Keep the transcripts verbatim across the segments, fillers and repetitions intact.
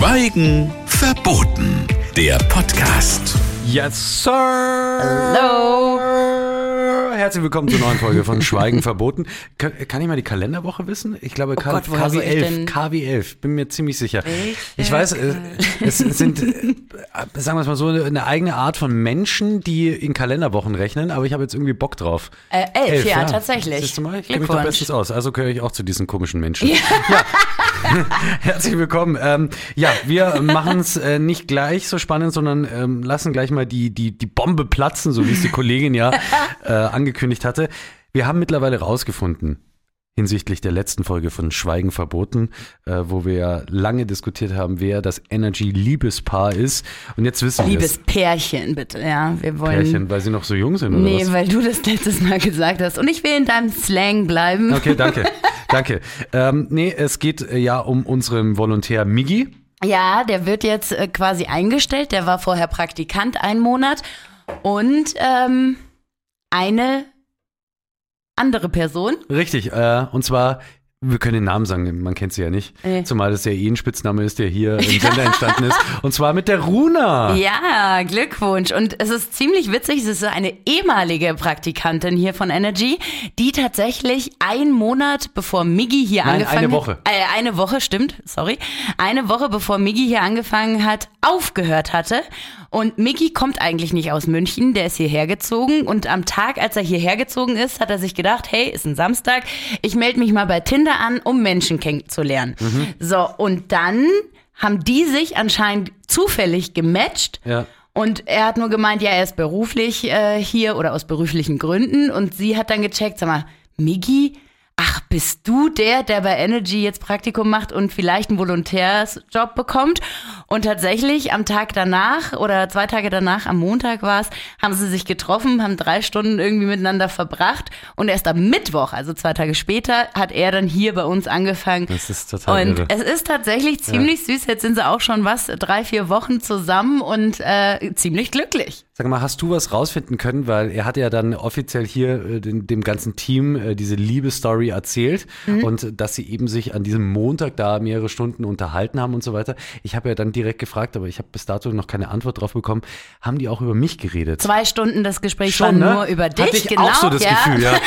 Schweigen verboten. Der Podcast. Yes, Sir! Hello! Herzlich willkommen zur neuen Folge von Schweigen verboten. Kann, kann ich mal die Kalenderwoche wissen? Ich glaube Oh Gott, woher K W soll ich elf. denn- K W elf, bin mir ziemlich sicher. Welche Ich weiß, äh, es sind, äh, sagen wir es mal so, eine eigene Art von Menschen, die in Kalenderwochen rechnen, aber ich habe jetzt irgendwie Bock drauf. Äh, elf, ja, tatsächlich. Siehst du mal, ich kenne mich doch Glückwunsch. bestens aus. Also gehöre ich auch zu diesen komischen Menschen. Ja. Ja. Herzlich willkommen. Ähm, ja, wir machen es äh, nicht gleich so spannend, sondern ähm, lassen gleich mal die, die, die Bombe platzen, so wie es die Kollegin ja äh, angekündigt hatte. Wir haben mittlerweile rausgefunden, hinsichtlich der letzten Folge von Schweigen verboten, äh, wo wir ja lange diskutiert haben, wer das Energy-Liebespaar ist. Und jetzt wissen wir Liebes es. Pärchen, bitte, ja. Wir wollen. Pärchen, weil sie noch so jung sind, oder Nee, was? weil du das letztes Mal gesagt hast. Und ich will in deinem Slang bleiben. Okay, danke. Danke. Ähm, nee, es geht äh, ja um unseren Volontär Migi. Ja, der wird jetzt äh, quasi eingestellt. Der war vorher Praktikant einen Monat. Und ähm, eine andere Person. Richtig, äh, und zwar, wir können den Namen sagen, man kennt sie ja nicht. Nee. Zumal das ja eh ein Spitzname ist, der hier im Sender entstanden ist. Und zwar mit der Runa. Ja, Glückwunsch. Und es ist ziemlich witzig, es ist eine ehemalige Praktikantin hier von Energy, die tatsächlich einen Monat bevor Migi hier Nein, angefangen eine Woche. hat. Äh, eine Woche, stimmt, sorry. Eine Woche bevor Migi hier angefangen hat, aufgehört hatte. Und Migi kommt eigentlich nicht aus München, der ist hierher gezogen. Und am Tag, als er hierher gezogen ist, hat er sich gedacht, hey, ist ein Samstag, ich melde mich mal bei Tinder an, um Menschen kennenzulernen. Mhm. So, und dann haben die sich anscheinend zufällig gematcht. Ja. Und er hat nur gemeint, ja, er ist beruflich äh, hier oder aus beruflichen Gründen. Und sie hat dann gecheckt, sag mal, Migi, ach, bist du der, der bei Energy jetzt Praktikum macht und vielleicht einen Volontärsjob bekommt? Und tatsächlich am Tag danach oder zwei Tage danach, am Montag war es, haben sie sich getroffen, haben drei Stunden irgendwie miteinander verbracht. Und erst am Mittwoch, also zwei Tage später, hat er dann hier bei uns angefangen. Das ist total Und irre. es ist tatsächlich ziemlich süß. Jetzt sind sie auch schon was, drei, vier Wochen zusammen und äh, ziemlich glücklich. Sag mal, hast du was rausfinden können? Weil er hat ja dann offiziell hier äh, dem, dem ganzen Team äh, diese Liebesstory erzählt Mhm. und äh, dass sie eben sich an diesem Montag da mehrere Stunden unterhalten haben und so weiter. Ich habe ja dann direkt gefragt, aber ich habe bis dato noch keine Antwort drauf bekommen. Haben die auch über mich geredet? Zwei Stunden das Gespräch Schon, war ne? nur über dich, Hatte ich genau. auch so das ja. Gefühl, ja.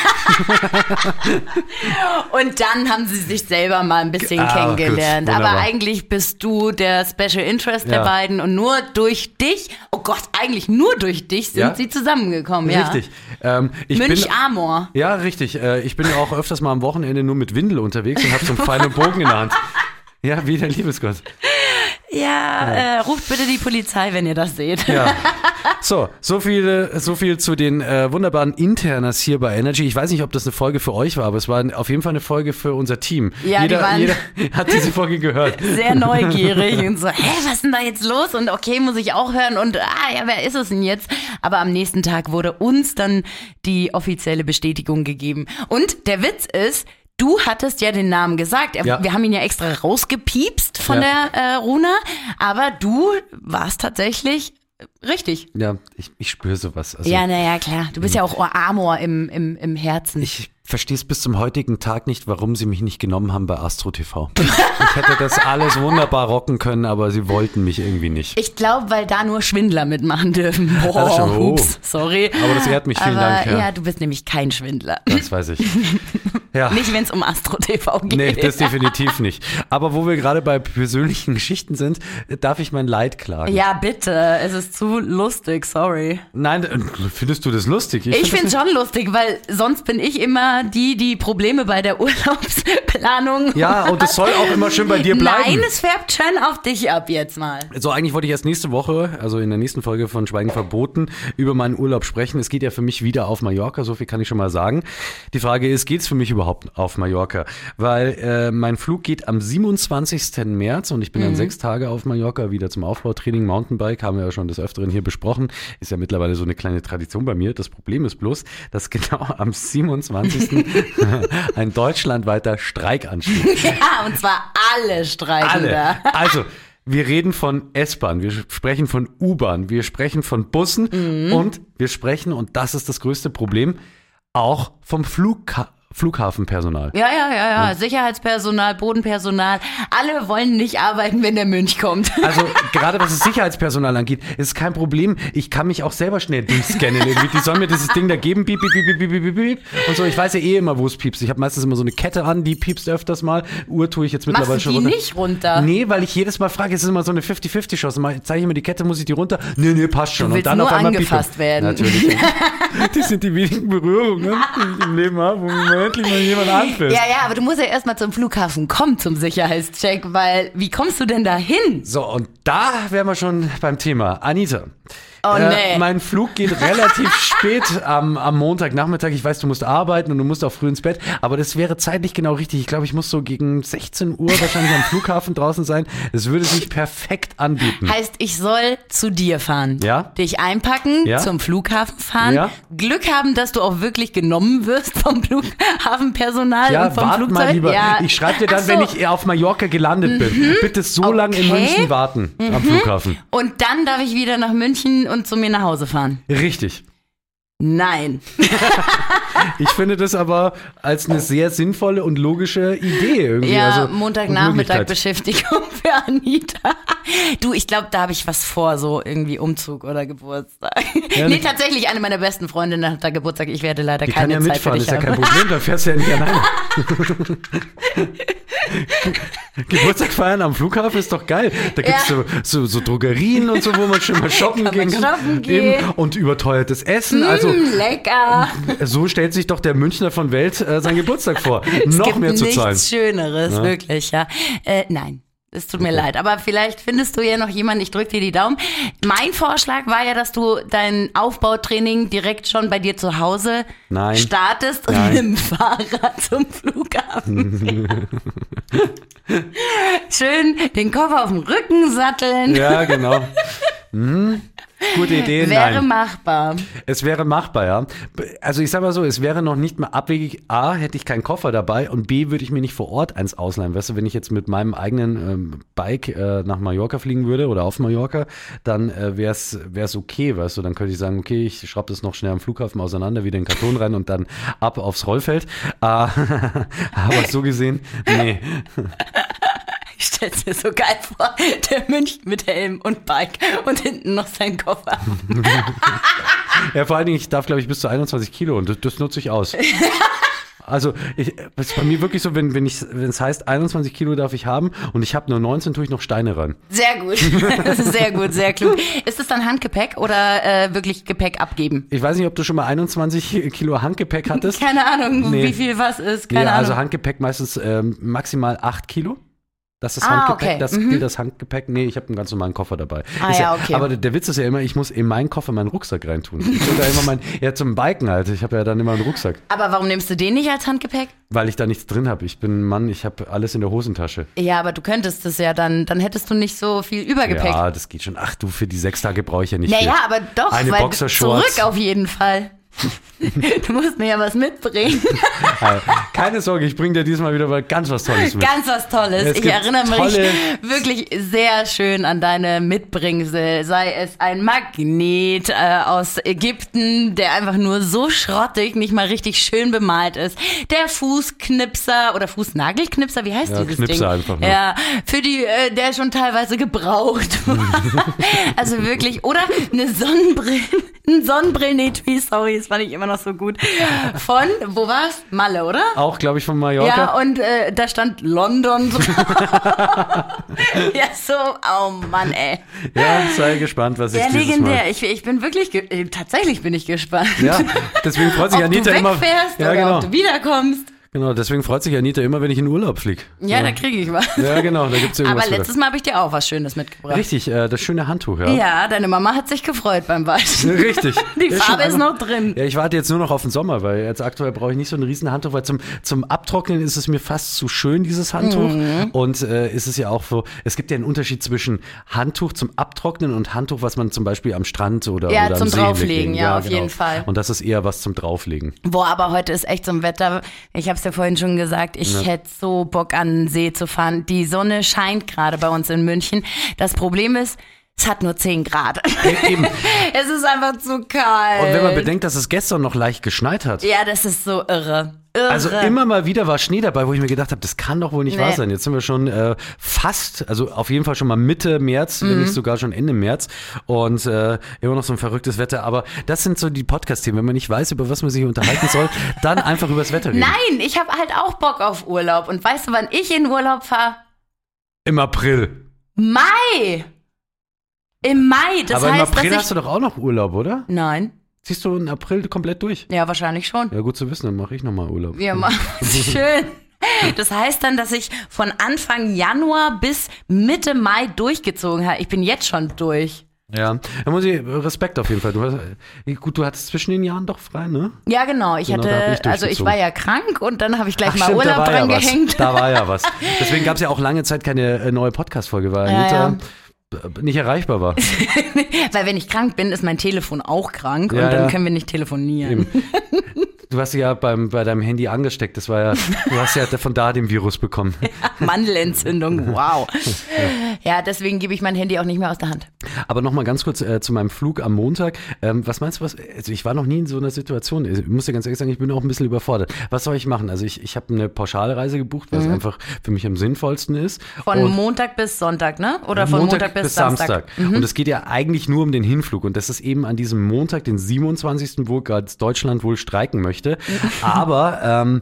Und dann haben sie sich selber mal ein bisschen Ah, kennengelernt. gut, Aber wunderbar. eigentlich bist du der Special Interest der Ja. beiden und nur durch dich, oh Gott, eigentlich nur durch dich sind Ja. sie zusammengekommen. Ja. Richtig. Ähm, ich Münch bin, Amor. ja, richtig. Äh, ich bin ja auch öfters mal am Wochenende nur mit Windel unterwegs und habe so einen Pfeil und Bogen in der Hand. Ja, wie der Liebesgott. Ja, äh, ruft bitte die Polizei, wenn ihr das seht. Ja. So, so viel, so viel zu den äh, wunderbaren Internas hier bei Energy. Ich weiß nicht, ob das eine Folge für euch war, aber es war auf jeden Fall eine Folge für unser Team. Ja, die jeder, waren- jeder hat diese Folge gehört. Sehr neugierig und so, hä, was ist denn da jetzt los? Und okay, muss ich auch hören und ah, ja, wer ist es denn jetzt? Aber am nächsten Tag wurde uns dann die offizielle Bestätigung gegeben. Und der Witz ist, du hattest ja den Namen gesagt. Er- Ja. Wir haben ihn ja extra rausgepiepst von Ja. der äh, Runa, aber du warst tatsächlich richtig. Ja, ich, ich spüre sowas. Also, Ja, naja, klar. Du bist ja auch Amor im, im, im Herzen. Ich verstehe es bis zum heutigen Tag nicht, warum sie mich nicht genommen haben bei Astro T V. Ich hätte das alles wunderbar rocken können, aber sie wollten mich irgendwie nicht. Ich glaube, weil da nur Schwindler mitmachen dürfen. das Boah, schon. Oh. ups, sorry. Aber das ehrt mich, vielen Aber, Dank. Ja, Ja, du bist nämlich kein Schwindler. das weiß ich. Ja. Nicht, wenn es um Astro T V geht. Nee, das definitiv nicht. Aber wo wir gerade bei persönlichen Geschichten sind, darf ich mein Leid klagen. Ja, bitte. Es ist zu lustig, sorry. Nein, äh, findest du das lustig? Ich find finde es das schon lustig, weil sonst bin ich immer die, die Probleme bei der Urlaubsplanung. nicht- Ja, und es soll auch immer schön bei dir bleiben. Nein, es färbt schon auf dich ab jetzt mal. So, eigentlich wollte ich erst nächste Woche, also in der nächsten Folge von Schweigen verboten, über meinen Urlaub sprechen. Es geht ja für mich wieder auf Mallorca, so viel kann ich schon mal sagen. Die Frage ist, geht's für mich überhaupt auf Mallorca? Weil äh, mein Flug geht am siebenundzwanzigsten März und ich bin dann sechs Tage auf Mallorca, wieder zum Aufbautraining, Mountainbike, haben wir ja schon des Öfteren hier besprochen. Ist ja mittlerweile so eine kleine Tradition bei mir. Das Problem ist bloß, dass genau am siebenundzwanzigsten ein deutschlandweiter Streik ansteht. Ja, und zwar alle streiken Alle. da. Also, wir reden von S-Bahn, wir sprechen von U-Bahn, wir sprechen von Bussen und wir sprechen, und das ist das größte Problem, auch vom Flugka- Flughafenpersonal. Ja, ja, ja, ja. ja. Sicherheitspersonal, Bodenpersonal. Alle wollen nicht arbeiten, wenn der Mönch kommt. Also gerade was das Sicherheitspersonal angeht, ist kein Problem. Ich kann mich auch selber schnell durchscannen. Irgendwie. Die sollen mir dieses Ding da geben, piep, piep, piep, piep, piep, piep. Und so, ich weiß ja eh immer, wo es piepst. Ich habe meistens immer so eine Kette an, die piepst öfters mal. Uhr tue ich jetzt mittlerweile Machst schon du die runter. nicht runter? Nee, weil ich jedes Mal frage, es ist immer so eine fünfzig fünfzig Chance. Mal zeige ich mir die Kette, muss ich die runter? Nee, nee, passt schon. Du willst und dann nur auf einmal angefasst piepen. werden. Natürlich. Die sind die wenigen Berührungen, die ich im Leben habe, wo mir endlich mal jemand anfasst. Ja, ja, aber du musst ja erstmal zum Flughafen kommen zum Sicherheitscheck, weil wie kommst du denn da hin? So, und da wären wir schon beim Thema. Anita. Oh, äh, nee. Mein Flug geht relativ spät am, am Montagnachmittag. Ich weiß, du musst arbeiten und du musst auch früh ins Bett, aber das wäre zeitlich genau richtig. Ich glaube, ich muss so gegen sechzehn Uhr wahrscheinlich am Flughafen draußen sein. Das würde sich perfekt anbieten. Heißt, ich soll zu dir fahren, Ja. dich einpacken, Ja. zum Flughafen fahren, Ja. Glück haben, dass du auch wirklich genommen wirst vom Flughafenpersonal Ja, und vom warte Flugzeug. mal lieber. Ja. Ich schreibe dir dann, Ach so. wenn ich auf Mallorca gelandet bin. Bitte so lange in Okay. München warten am Flughafen. Und dann darf ich wieder nach München und zu mir nach Hause fahren. Richtig. Nein. Ich finde das aber als eine sehr sinnvolle und logische Idee irgendwie. Ja, also, und Montagnachmittag Möglichkeit. Beschäftigung für Anita. Du, ich glaube, da habe ich was vor, so irgendwie Umzug oder Geburtstag. Ja, nee, ne- tatsächlich, eine meiner besten Freundinnen hat da Geburtstag. Ich werde leider Die kann keine ja Zeit mitfahren, für ist dich ja kein haben. Problem, dann fährst du ja nicht alleine. Geburtstag feiern am Flughafen ist doch geil. Da gibt es Ja. so, so, so Drogerien und so, wo man schon mal shoppen Kann gehen man kann. shoppen gehen. Eben. Und überteuertes Essen. Also Mm, lecker. so stellt sich doch der Münchner von Welt äh, seinen Geburtstag vor. Es Noch gibt mehr zu nichts zahlen. Schöneres, wirklich, ja. Äh, nein. Es tut mir leid, aber vielleicht findest du ja noch jemanden, ich drück dir die Daumen. Mein Vorschlag war ja, dass du dein Aufbautraining direkt schon bei dir zu Hause Nein. startest und Nein. mit dem Fahrrad zum Flughafen fährst. Schön den Koffer auf dem Rücken satteln. Ja, genau. Hm. Gute Idee, Wäre nein. machbar. Es wäre machbar, ja. Also ich sag mal so, es wäre noch nicht mal abwegig. A, hätte ich keinen Koffer dabei und B, würde ich mir nicht vor Ort eins ausleihen. Weißt du, wenn ich jetzt mit meinem eigenen ähm, Bike äh, nach Mallorca fliegen würde oder auf Mallorca, dann äh, wäre es okay, weißt du. Dann könnte ich sagen, okay, ich schraube das noch schnell am Flughafen auseinander, wieder in den Karton rein und dann ab aufs Rollfeld. Äh, aber so gesehen, nee. Ich stell's mir so geil vor, der Mönch mit Helm und Bike und hinten noch sein Koffer. Ja, vor allen Dingen, ich darf, glaube ich, bis zu einundzwanzig Kilo und das, das nutze ich aus. Also, ich, es ist bei mir wirklich so, wenn, wenn ich, wenn es heißt, einundzwanzig Kilo darf ich haben und ich habe nur neunzehn, tue ich noch Steine rein. Sehr gut, sehr gut, sehr klug. Ist es dann Handgepäck oder äh, wirklich Gepäck abgeben? Ich weiß nicht, ob du schon mal einundzwanzig Kilo Handgepäck hattest. Keine Ahnung, Nee. wie viel was ist, keine Nee, Ahnung. also Handgepäck meistens ähm, maximal acht Kilo. Das ist Ah, Handgepäck, okay. das Mhm. gilt als Handgepäck. Nee, ich habe einen ganz normalen Koffer dabei. Ah, Ist ja, okay. Aber der, der Witz ist ja immer, ich muss in meinen Koffer meinen Rucksack reintun. Ich tue da immer mein, ja, zum Biken halt. Ich habe ja dann immer einen Rucksack, Aber warum nimmst du den nicht als Handgepäck? weil ich da nichts drin habe. Ich bin ein Mann, ich habe alles in der Hosentasche. Ja, aber du könntest es ja dann, dann hättest du nicht so viel Übergepäck. Ja, das geht schon. Ach du, für die sechs Tage brauche ich ja nicht Naja, viel. aber doch, Eine weil Boxershorts. zurück auf jeden Fall. Du musst mir ja was mitbringen. Äh, Keine Sorge, ich bringe dir diesmal wieder mal ganz was Tolles mit. Ganz was Tolles. Es Ich gibt erinnere mich tolle- wirklich sehr schön an deine Mitbringsel. Sei es ein Magnet äh, aus Ägypten, der einfach nur so schrottig, nicht mal richtig schön bemalt ist. Der Fußknipser oder Fußnagelknipser, wie heißt Ja, dieses Knipser Ding? einfach nur. Ja, für die, äh, der schon teilweise gebraucht war. Also wirklich. Oder eine Sonnenbrille, ein Sonnenbrillen-Etui, sorry, das fand ich immer noch so gut. Von, wo war's? Malle, oder? Auch, glaube ich, von Mallorca. Ja, und äh, da stand London drauf. Ja, so, oh Mann, ey. Ja, sei gespannt, was ich Der dieses legendär. Mal... Ich, ich bin wirklich, ge äh, tatsächlich bin ich gespannt. Ja, deswegen freut sich ob Anita du immer... wegfährst Ja, oder genau. ob du wiederkommst. Genau, deswegen freut sich Anita immer, wenn ich in Urlaub fliege. Ja, da kriege ich was. Ja, genau, da gibt's irgendwas. Aber letztes Mal habe ich dir auch was Schönes mitgebracht. Richtig, äh, das schöne Handtuch, ja. Ja, deine Mama hat sich gefreut beim Waschen. Richtig. Die Ja, Farbe schon ist noch drin. Ja, ich warte jetzt nur noch auf den Sommer, weil jetzt aktuell brauche ich nicht so ein riesen Handtuch, weil zum, zum Abtrocknen ist es mir fast zu schön, dieses Handtuch. Mhm. Und äh, ist es ja auch so, es gibt ja einen Unterschied zwischen Handtuch zum Abtrocknen und Handtuch, was man zum Beispiel am Strand oder, Ja, oder zum am See Drauflegen, legt. ja, auf jeden Fall. Und das ist eher was zum Drauflegen. Boah, aber heute ist echt so ein Wetter. Ich habe es ja vorhin schon gesagt, ich Ja. hätte so Bock an den See zu fahren. Die Sonne scheint gerade bei uns in München. Das Problem ist, Es hat nur zehn Grad. Äh, eben. Es ist einfach zu kalt. Und wenn man bedenkt, dass es gestern noch leicht geschneit hat. Ja, das ist so irre. Irre. Also immer mal wieder war Schnee dabei, wo ich mir gedacht habe, das kann doch wohl nicht Nee. wahr sein. Jetzt sind wir schon äh, fast, also auf jeden Fall schon mal Mitte März, Mhm. wenn nicht sogar schon Ende März und äh, immer noch so ein verrücktes Wetter. Aber das sind so die Podcast-Themen. Wenn man nicht weiß, über was man sich unterhalten soll, dann einfach über das Wetter reden. Nein, ich habe halt auch Bock auf Urlaub. Und weißt du, wann ich in Urlaub fahre? Im April. Mai. Im Mai. Das Aber im heißt, April dass hast ich... du doch auch noch Urlaub, oder? Nein. Ziehst du im April komplett durch? Ja, wahrscheinlich schon. Ja, gut zu wissen, dann mache ich nochmal Urlaub. Wir machen schön. Das heißt dann, dass ich von Anfang Januar bis Mitte Mai durchgezogen habe. Ich bin jetzt schon durch. Ja, da muss ich Respekt auf jeden Fall. Du hast, gut, du hattest zwischen den Jahren doch frei, ne? Ja, genau. Ich Genau, da hatte, hab ich also ich durchgezogen. war ja krank und dann habe ich gleich Ach, mal stimmt, da Urlaub war dran ja was. gehängt. Da war ja was. Deswegen gab es ja auch lange Zeit keine äh, neue Podcast-Folge, weil Ja, Anita ja. äh, nicht erreichbar war. Weil wenn ich krank bin, ist mein Telefon auch krank Ja, und dann ja. können wir nicht telefonieren. Eben. Du hast sie ja beim, bei deinem Handy angesteckt. Das war ja, du hast ja von da den Virus bekommen. Mandelentzündung, wow. Ja, deswegen gebe ich mein Handy auch nicht mehr aus der Hand. Aber nochmal ganz kurz äh, zu meinem Flug am Montag. Ähm, was meinst du, was? Also ich war noch nie in so einer Situation. Ich muss dir ganz ehrlich sagen, ich bin auch ein bisschen überfordert. Was soll ich machen? Also ich, ich habe eine Pauschalreise gebucht, weil es einfach für mich am sinnvollsten ist. Von Und Montag bis Sonntag, ne? Oder von Montag, bis, Samstag. Und es geht ja eigentlich nur um den Hinflug. Und das ist eben an diesem Montag, den siebenundzwanzigsten wo gerade Deutschland wohl streiken möchte. Aber ähm,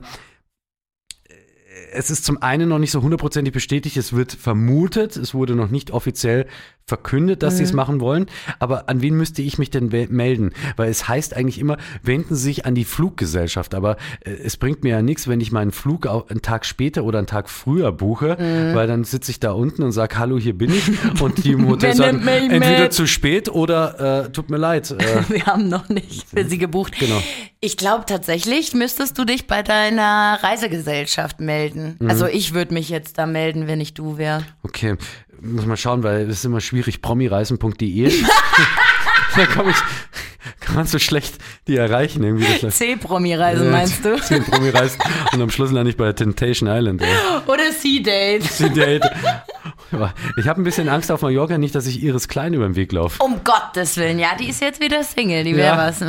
es ist zum einen noch nicht so hundertprozentig bestätigt. Es wird vermutet, es wurde noch nicht offiziell verkündet, dass sie es machen wollen. Aber an wen müsste ich mich denn we- melden? Weil es heißt eigentlich immer, wenden Sie sich an die Fluggesellschaft. Aber äh, es bringt mir ja nichts, wenn ich meinen Flug auch einen Tag später oder einen Tag früher buche, weil dann sitze ich da unten und sage, hallo, hier bin ich. Und die im Hotel Wer sagen, nimmt mich entweder mit? zu spät oder äh, tut mir leid. Äh, Wir haben noch nicht für sie gebucht. Genau. Ich glaube tatsächlich, müsstest du dich bei deiner Reisegesellschaft melden. Mhm. Also ich würde mich jetzt da melden, wenn ich du wäre. Okay, muss mal schauen, weil es ist immer schwierig, promireisen punkt de. Da komm ich, kann man so schlecht die erreichen. Irgendwie das C-Promi-Reisen meinst du? Zehn Promi-Reisen und am Schluss lande ich bei Temptation Island. Ey. Oder Sea-Date. Die Date. Aber ich habe ein bisschen Angst auf Mallorca, nicht, dass ich Iris Klein über den Weg laufe. Um Gottes Willen, ja, die ist jetzt wieder Single, die wäre Ja. was.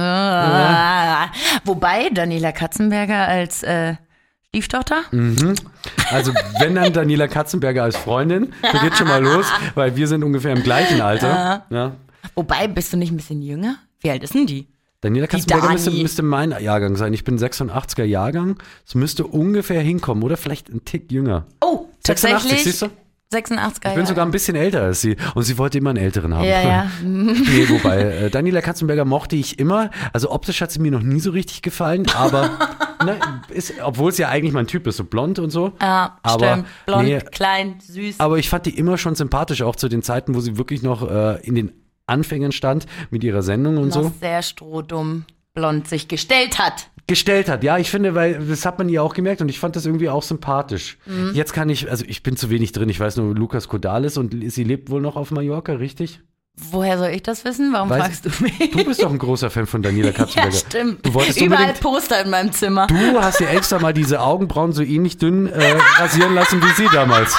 Ah. Wobei Daniela Katzenberger als äh, Stieftochter? Also wenn dann Daniela Katzenberger als Freundin, so geht schon mal los, weil wir sind ungefähr im gleichen Alter. Ja. Wobei, bist du nicht ein bisschen jünger? Wie alt ist denn die? Daniela Katzenberger müsste, Dani. müsste mein Jahrgang sein. Ich bin sechsundachtziger Jahrgang. Es müsste ungefähr hinkommen oder vielleicht ein Tick jünger. Oh, sechsundachtzig, tatsächlich. siehst du? sechsundachtziger Ich bin Jahre. sogar ein bisschen älter als sie. Und sie wollte immer einen Älteren haben. Ja, ja. Nee, wobei, äh, Daniela Katzenberger mochte ich immer. Also optisch hat sie mir noch nie so richtig gefallen, aber ne, ist, obwohl es ja eigentlich mein Typ ist, so blond und so. Ja, aber, stimmt. Blond, nee, klein, süß. aber ich fand die immer schon sympathisch, auch zu den Zeiten, wo sie wirklich noch äh, in den Anfängen stand mit ihrer Sendung und noch so. sehr strohdumm blond sich gestellt hat. Gestellt hat, ja, ich finde, weil das hat man ihr auch gemerkt und ich fand das irgendwie auch sympathisch. Mhm. Jetzt kann ich, also ich bin zu wenig drin, ich weiß nur Lukas Kodalis und sie lebt wohl noch auf Mallorca, richtig? Woher soll ich das wissen? Warum Weiß- fragst du mich? Du bist doch ein großer Fan von Daniela Ja, Katzenberger. stimmt. Du wolltest Überall unbedingt, Poster in meinem Zimmer. du hast dir extra mal diese Augenbrauen so ähnlich dünn äh, rasieren lassen wie sie damals.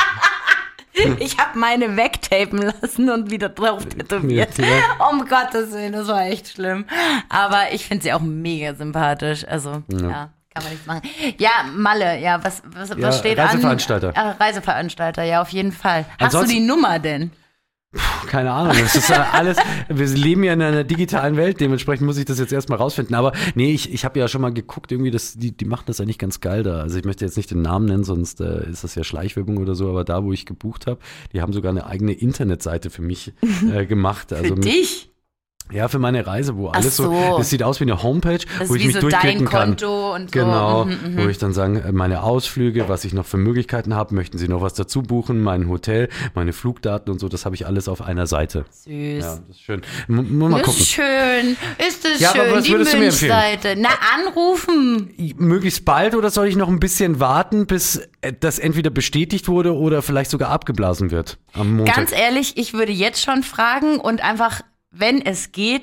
Ich habe meine wegtapen lassen und wieder drauf tätowiert. Ja, ja. Um Gottes Willen, das war echt schlimm. Aber ich finde sie auch mega sympathisch. Also, ja. Kann man nichts machen. Ja, Malle, ja, was, was, Ja, was steht Reiseveranstalter. an? Äh, Reiseveranstalter, ja, auf jeden Fall. Hast Ansonsten- du die Nummer denn? Keine Ahnung, das ist ja alles, wir leben ja in einer digitalen Welt, dementsprechend muss ich das jetzt erstmal rausfinden, aber nee, ich, ich habe ja schon mal geguckt, irgendwie, das, die, die machen das eigentlich ganz geil da, also ich möchte jetzt nicht den Namen nennen, sonst äh, ist das ja Schleichwerbung oder so, aber da, wo ich gebucht habe, die haben sogar eine eigene Internetseite für mich äh, gemacht. Also Für mit, dich? Ja, für meine Reise, wo alles so, so. das sieht aus wie eine Homepage, Das wo ist ich wie mich so dein durchklicken kann. Konto und so. Genau, Mhm, mhm. wo ich dann sagen, äh, meine Ausflüge, was ich noch für Möglichkeiten habe, möchten Sie noch was dazu buchen, mein Hotel, meine Flugdaten und so, das habe ich alles auf einer Seite. Süß. Ja, das ist schön. M muss mal Das gucken. ist schön. Ist es Ja, aber schön, was die würdest du mir empfehlen? Münchseite. Na, anrufen. Möglichst bald oder soll ich noch ein bisschen warten, bis äh, das entweder bestätigt wurde oder vielleicht sogar abgeblasen wird am Montag? Ganz ehrlich, ich würde jetzt schon fragen und einfach, wenn es geht,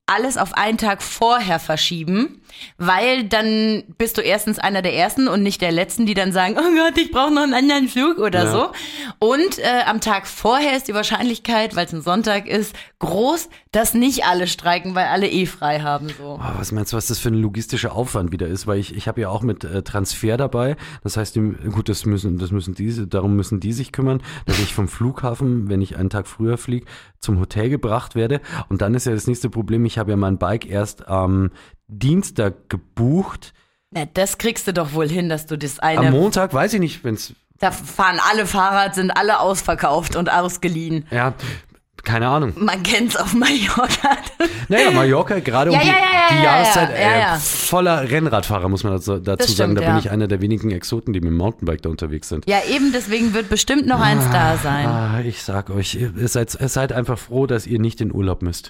alles auf einen Tag vorher verschieben, weil dann bist du erstens einer der Ersten und nicht der Letzten, die dann sagen, oh Gott, ich brauche noch einen anderen Flug oder Ja. so. Und äh, am Tag vorher ist die Wahrscheinlichkeit, weil es ein Sonntag ist, groß, dass nicht alle streiken, weil alle eh frei haben. So. Oh, was meinst du, was das für ein logistischer Aufwand wieder ist? Weil ich, ich habe ja auch mit äh, Transfer dabei. Das heißt, die, gut, das müssen, das müssen diese, darum müssen die sich kümmern, dass ich vom Flughafen, wenn ich einen Tag früher fliege, zum Hotel gebracht werde. Und dann ist ja das nächste Problem, ich habe ja mein Bike erst am Dienstag gebucht. Na, das kriegst du doch wohl hin, dass du das eine... Am Montag, weiß ich nicht, wenn's, Da fahren alle Fahrrad, sind alle ausverkauft und ausgeliehen. ja, keine Ahnung. Man kennt's auf Mallorca. Naja, Mallorca, gerade Ja, um die, ja, ja, ja, die ja, Jahreszeit, ja, äh, ja. voller Rennradfahrer, muss man dazu, dazu Das sagen. stimmt, Da bin ja. ich einer der wenigen Exoten, die mit dem Mountainbike da unterwegs sind. Ja, eben deswegen wird bestimmt noch eins da sein. Ah, ich sag euch, ihr seid, ihr seid einfach froh, dass ihr nicht in Urlaub müsst.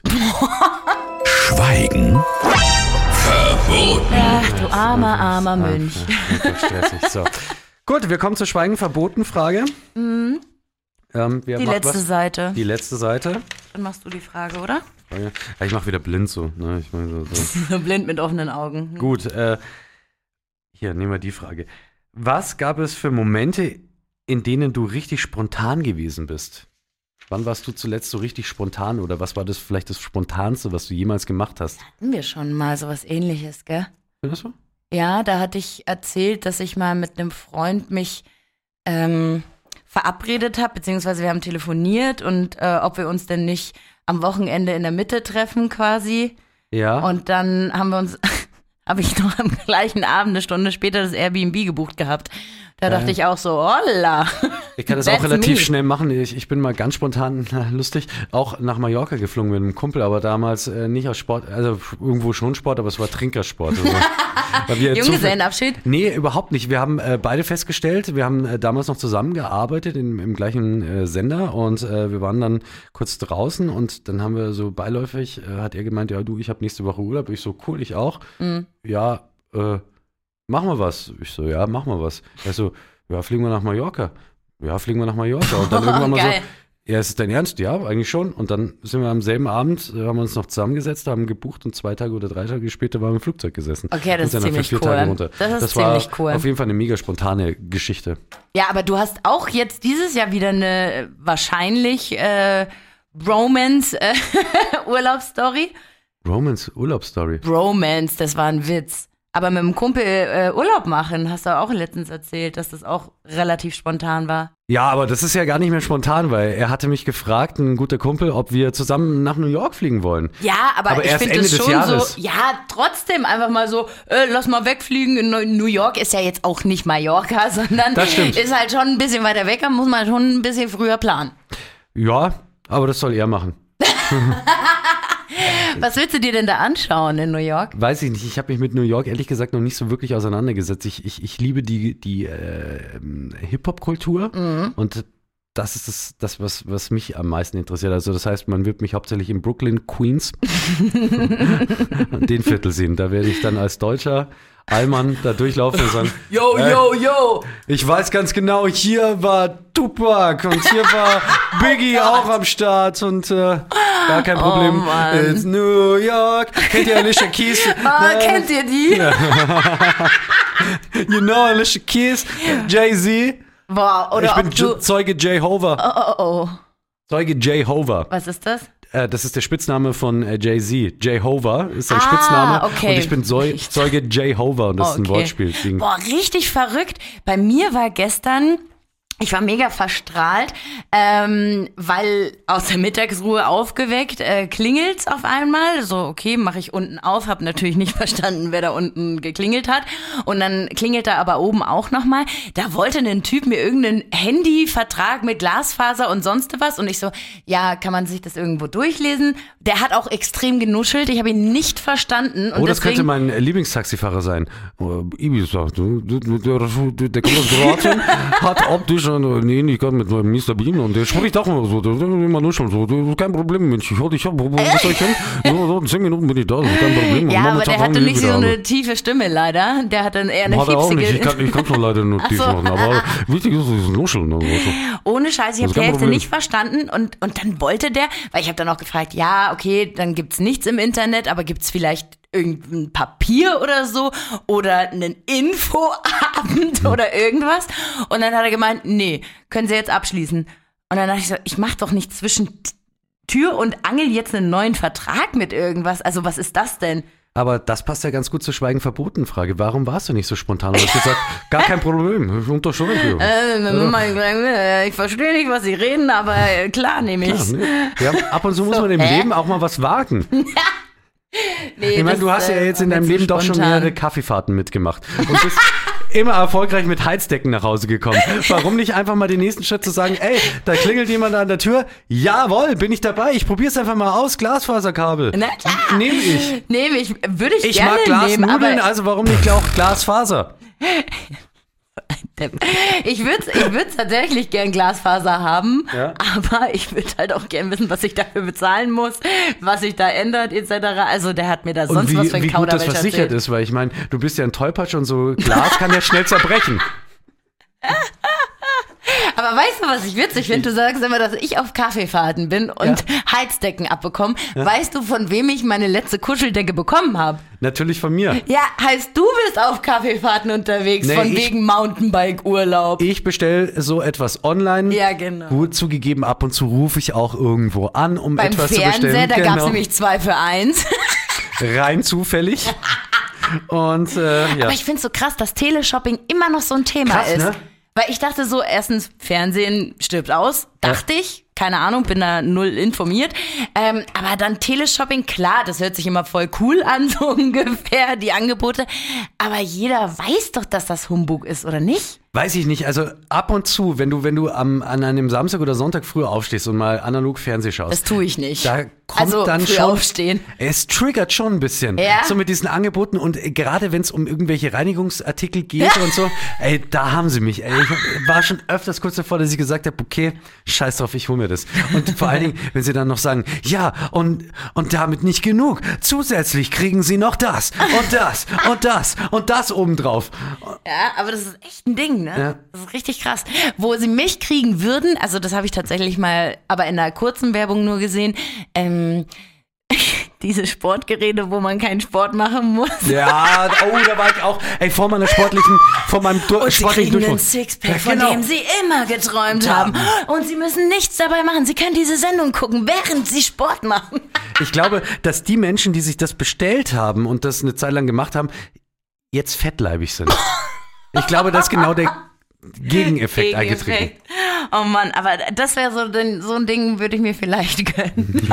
Schweigen verboten. Ach, du armer, armer Mönch. Einfach stressig. So. Gut, wir kommen zur Schweigen verboten Frage. Mhm. Ähm, wer Die macht letzte was? Seite. Die letzte Seite. Dann machst du die Frage, oder? Ja, ich mach wieder blind so. Ne? Ich mein, so, so. Blind mit offenen Augen. Gut, äh, hier, nehmen wir die Frage. Was gab es für Momente, in denen du richtig spontan gewesen bist? Wann warst du zuletzt so richtig spontan oder was war das vielleicht das Spontanste, was du jemals gemacht hast? Hatten wir schon mal sowas Ähnliches, gell? Findest du? Ja, da hatte ich erzählt, dass ich mal mit einem Freund mich ähm, verabredet habe, beziehungsweise wir haben telefoniert und äh, ob wir uns denn nicht am Wochenende in der Mitte treffen quasi. Ja. Und dann haben wir uns, habe ich noch am gleichen Abend, eine Stunde später, das Airbnb gebucht gehabt. Da dachte ich auch so, holla. Ich kann das That's auch relativ me. schnell machen. Ich, ich bin mal ganz spontan, na, lustig, auch nach Mallorca geflogen mit einem Kumpel, aber damals äh, nicht aus Sport, also irgendwo schon Sport, aber es war Trinkersport. Also, weil wir Junggesellenabschied? Nee, überhaupt nicht. Wir haben äh, beide festgestellt, wir haben äh, damals noch zusammengearbeitet in, im gleichen äh, Sender und äh, wir waren dann kurz draußen und dann haben wir so beiläufig, äh, hat er gemeint, ja du, ich habe nächste Woche Urlaub. Ich so, cool, ich auch. Mhm. Ja, äh, machen wir was. Ich so, ja, machen wir was. Er so, ja, fliegen wir nach Mallorca. Ja, fliegen wir nach Mallorca. Und dann irgendwann mal so, Geil. ja, ist es dein Ernst? Ja, eigentlich schon. Und dann sind wir am selben Abend, äh, haben wir uns noch zusammengesetzt, haben gebucht und zwei Tage oder drei Tage später waren wir im Flugzeug gesessen. Okay, das Und sind ist dann für ziemlich vier cool. Tage runter. Das ist das war ziemlich cool. auf jeden Fall eine mega spontane Geschichte. Ja, aber du hast auch jetzt dieses Jahr wieder eine wahrscheinlich äh, Bromance-Urlaubsstory. Romans Urlaubsstory. Bromance, das war ein Witz. Aber mit dem Kumpel äh, Urlaub machen, hast du auch letztens erzählt, dass das auch relativ spontan war. Ja, aber das ist ja gar nicht mehr spontan, weil er hatte mich gefragt, ein guter Kumpel, ob wir zusammen nach New York fliegen wollen. Ja, aber, Aber ich erst finde Ende das des schon Jahres. so, ja, trotzdem einfach mal so, äh, lass mal wegfliegen. In Neu- New York ist ja jetzt auch nicht Mallorca, sondern Das stimmt. ist halt schon ein bisschen weiter weg, da muss man schon ein bisschen früher planen. Ja, aber das soll er machen. Was willst du dir denn da anschauen in New York? Weiß ich nicht, ich habe mich mit New York ehrlich gesagt noch nicht so wirklich auseinandergesetzt. Ich, ich, ich liebe die, die äh, Hip-Hop-Kultur und das ist das, das was, was mich am meisten interessiert. Also das heißt, man wird mich hauptsächlich in Brooklyn, Queens, den Viertel sehen. Da werde ich dann als Deutscher Allmann da durchlaufen und sagen, Yo, Äh, yo, yo! ich weiß ganz genau, hier war Tupac und hier war Biggie auch am Start und äh, gar kein Problem. Oh, Mann. It's New York. Kennt ihr Alicia Keys? Ah, Äh, kennt ihr die? You know Alicia Keys, Jay-Z. Boah, oder Ich bin ob du... J- Zeuge Jehovah. Oh, oh, oh. Zeuge Jehovah. Was ist das? Äh, das ist der Spitzname von äh, Jay-Z. Jehovah ist sein Ah, Spitzname. okay. Und ich bin Zeu Zeuge Jehovah und das ist ein Okay. Wortspiel. Ding. Boah, richtig verrückt. Bei mir war gestern, ich war mega verstrahlt, ähm, weil aus der Mittagsruhe aufgeweckt, äh, klingelt's auf einmal. So, okay, mache ich unten auf, habe natürlich nicht verstanden, wer da unten geklingelt hat. Und dann klingelt da aber oben auch nochmal. Da wollte ein Typ mir irgendeinen Handyvertrag mit Glasfaser und sonst was. Und ich so, ja, kann man sich das irgendwo durchlesen? Der hat auch extrem genuschelt. Ich habe ihn nicht verstanden. Und Oh, das deswegen, könnte mein äh, Lieblingstaxifahrer sein. Oh, Ibiza, du, du, du, der, der kommt aus Kroatien, hat optisch schon, nee, nicht gerade mit Mister Bean und der spricht auch immer so, der ist immer nur schon so, das ist kein Problem, Mensch, ich hol dich ab, wo soll ich hin? So, so, in zehn Minuten bin ich da, das ist kein Problem. Ja, und aber der hatte nicht so eine eine tiefe Stimme leider, der hat dann eher eine Hat er auch nicht, fiepsige... ich kann, ich kann schon leider nur tief so. machen, aber wichtig ist, es ist Nuscheln. Also. Ohne Scheiß, ich habe Das ist die kein Hälfte Problem. nicht verstanden und, und dann wollte der, weil ich habe dann auch gefragt, ja, okay, dann gibt's nichts im Internet, aber gibt's vielleicht irgendein Papier oder so oder einen Infoabend oder irgendwas? Und dann hat er gemeint, nee, können Sie jetzt abschließen. Und dann dachte ich so, ich mach doch nicht zwischen Tür und Angel jetzt einen neuen Vertrag mit irgendwas. Also was ist das denn? Aber das passt ja ganz gut zur Schweigen verboten Frage. Warum warst du nicht so spontan? Du hast gesagt, gar kein Problem, ich unterschreibe. Äh, ich verstehe nicht, was Sie reden, aber äh, klar nehme ich. Ja, ne? Ja, ab und zu muss So, man im hä? Leben auch mal was wagen. Nee, Ich meine, das, du hast ja äh, jetzt in war deinem mir zu Leben doch schon spontan. mehrere Kaffeefahrten mitgemacht und bist immer erfolgreich mit Heizdecken nach Hause gekommen. Warum nicht einfach mal den nächsten Schritt zu sagen, ey, da klingelt jemand an der Tür, jawohl, bin ich dabei, ich probier's einfach mal aus, Glasfaserkabel. Na klar. Nehme ich. Nehme ich, würde ich, Ich gerne mag nehmen, Glasnudeln, aber also warum nicht auch Glasfaser? ich würde ich würd tatsächlich gern Glasfaser haben, Ja. aber ich würde halt auch gern wissen, was ich dafür bezahlen muss, was sich da ändert et cetera. Also der hat mir da sonst Und wie, was für ein wie gut das Kauderwelsch versichert erzählt. ist, weil ich meine, du bist ja ein Tollpatsch und so Glas kann ja schnell zerbrechen. Aber weißt du, was ich witzig finde? Du sagst immer, dass ich auf Kaffeefahrten bin und Ja. Heizdecken abbekomme. Weißt du, von wem ich meine letzte Kuscheldecke bekommen habe? Natürlich von mir. Ja, heißt du bist auf Kaffeefahrten unterwegs, Nee, von ich- wegen Mountainbike-Urlaub. Ich bestelle so etwas online. Ja, genau. Gut zugegeben, ab und zu rufe ich auch irgendwo an, um Beim etwas zu Fernseher, bestellen. da gab es Genau. nämlich zwei für eins. Rein zufällig. Und äh, ja. Aber ich finde es so krass, dass Teleshopping immer noch so ein Thema Krass, ist. ne? Weil ich dachte so, erstens, Fernsehen stirbt aus, dachte ich. Keine Ahnung, bin da null informiert. Ähm, aber dann Teleshopping, klar, das hört sich immer voll cool an, so ungefähr, die Angebote. Aber jeder weiß doch, dass das Humbug ist, oder nicht? Weiß ich nicht, also ab und zu, wenn du, wenn du am, an einem Samstag oder Sonntag früh aufstehst und mal analog Fernsehen schaust. Das tue ich nicht. Da kommt also dann früh schon, aufstehen. es triggert schon ein bisschen, Ja? so mit diesen Angeboten und gerade wenn es um irgendwelche Reinigungsartikel geht und so, ey, da haben sie mich, ey, ich hab, war schon öfters kurz davor, dass ich gesagt habe, okay, scheiß drauf, ich hol mir das. Und vor allen Dingen, wenn sie dann noch sagen, ja, und, und damit nicht genug, zusätzlich kriegen sie noch das und das und das und das obendrauf. Ja, aber das ist echt ein Ding, ne? Ja. Das ist richtig krass. Wo sie mich kriegen würden, also das habe ich tatsächlich mal, aber in einer kurzen Werbung nur gesehen, ähm, diese Sportgeräte, wo man keinen Sport machen muss. Ja, oh, da war ich auch, ey, vor meiner sportlichen, vor meinem Dur Und sie sportlichen kriegen einen Durchbruch. Sixpack, Ja, von genau. dem sie immer geträumt haben. Und sie müssen nichts dabei machen. Sie können diese Sendung gucken, während sie Sport machen. Ich glaube, dass die Menschen, die sich das bestellt haben und das eine Zeit lang gemacht haben, jetzt fettleibig sind. Ich glaube, das ist genau der Gegeneffekt eingetreten. Gegeneffekt. Oh Mann, aber das wäre so, den- so ein Ding, würde ich mir vielleicht gönnen.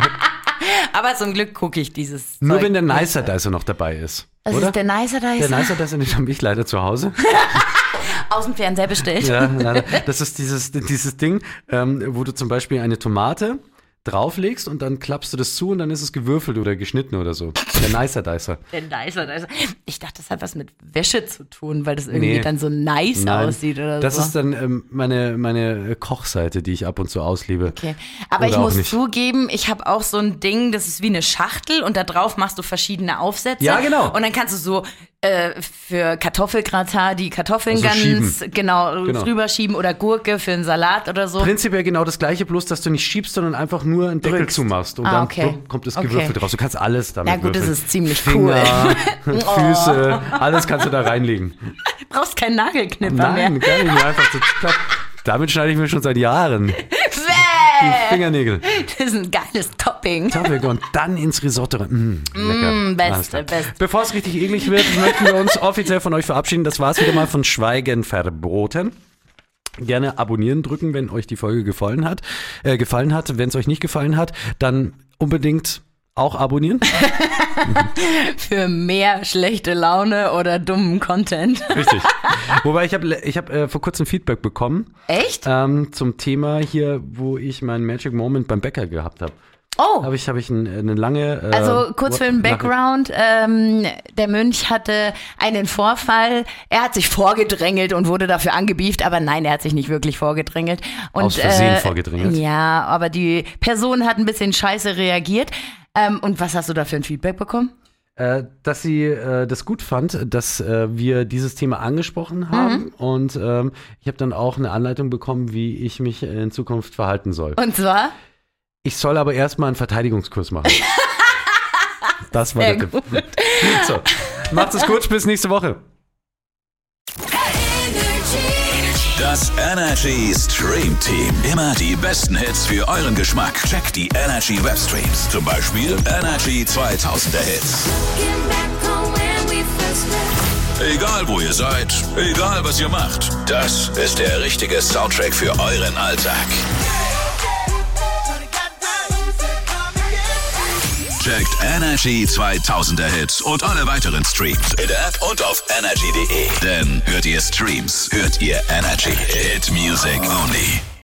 Aber zum Glück gucke ich dieses Nur Zeug wenn der nicht. Nicer Dicer noch dabei ist. Was oder? ist der Nicer Der Dicer? Nicer Dicer, den habe ich leider zu Hause. Aus dem Fernseher bestellt. Ja, leider. Das ist dieses, dieses Ding, ähm, wo du zum Beispiel eine Tomate drauflegst und dann klappst du das zu und dann ist es gewürfelt oder geschnitten oder so. Der Nicer Dicer. Der Nicer Dicer. Ich dachte, das hat was mit Wäsche zu tun, weil das irgendwie Nee. dann so nice Nein, aussieht oder das so. ist dann ähm, meine, meine Kochseite, die ich ab und zu auslebe. Okay. Aber Oder ich auch muss nicht. zugeben, ich habe auch so ein Ding, das ist wie eine Schachtel und da drauf machst du verschiedene Aufsätze. Ja, genau. Und dann kannst du so äh, für Kartoffelgratin die Kartoffeln Also ganz schieben. genau, Genau. rüberschieben oder Gurke für einen Salat oder so. Prinzipiell genau das gleiche, bloß dass du nicht schiebst, sondern einfach nur einen Deckel Drückst. zumachst und Ah, dann okay. plupp, kommt das Okay. gewürfelt raus. Du kannst alles damit Na gut, das würfeln. ist ziemlich Finger, cool. Füße, alles kannst du da reinlegen. Du brauchst keinen Nagelknipper Nein, mehr. gar nicht mehr einfach so klapp. Damit schneide ich mir schon seit Jahren die Bäh! Fingernägel. Das ist ein geiles Topping. Topic und dann ins Risotto rein. Mm, lecker. Mm, beste, Alles klar. beste. Bevor es richtig eklig wird, möchten wir uns offiziell von euch verabschieden. Das war's wieder mal von Schweigen verboten. Gerne abonnieren drücken, wenn euch die Folge gefallen hat. Äh, gefallen hat. Wenn es euch nicht gefallen hat, dann unbedingt auch abonnieren. Für mehr schlechte Laune oder dummen Content. Richtig. Wobei ich habe ich hab, äh, vor kurzem Feedback bekommen Echt? ähm, zum Thema hier, wo ich meinen Magic Moment beim Bäcker gehabt habe. Oh. Habe ich, hab ich ein, eine lange... Äh, Also kurz für den Background, ähm, der Mönch hatte einen Vorfall, er hat sich vorgedrängelt und wurde dafür angebieft, aber nein, er hat sich nicht wirklich vorgedrängelt. Und, Aus Versehen äh, vorgedrängelt. Ja, aber die Person hat ein bisschen scheiße reagiert. Ähm, und was hast du da für ein Feedback bekommen? Äh, dass sie äh, das gut fand, dass äh, wir dieses Thema angesprochen haben mhm. und ähm, ich habe dann auch eine Anleitung bekommen, wie ich mich in Zukunft verhalten soll. Und zwar? Ich soll aber erstmal einen Verteidigungskurs machen. Das war Sehr der gut. Tipp. So, macht es gut, bis nächste Woche. Das Energy Stream Team. Immer die besten Hits für euren Geschmack. Checkt die Energy Webstreams. Zum Beispiel Energy zweitausender Hits. Egal wo ihr seid, egal was ihr macht. Das ist der richtige Soundtrack für euren Alltag. Checkt Energy zweitausender Hits und alle weiteren Streams in der App und auf energy punkt de. Denn hört ihr Streams, hört ihr Energy. Hit Music only.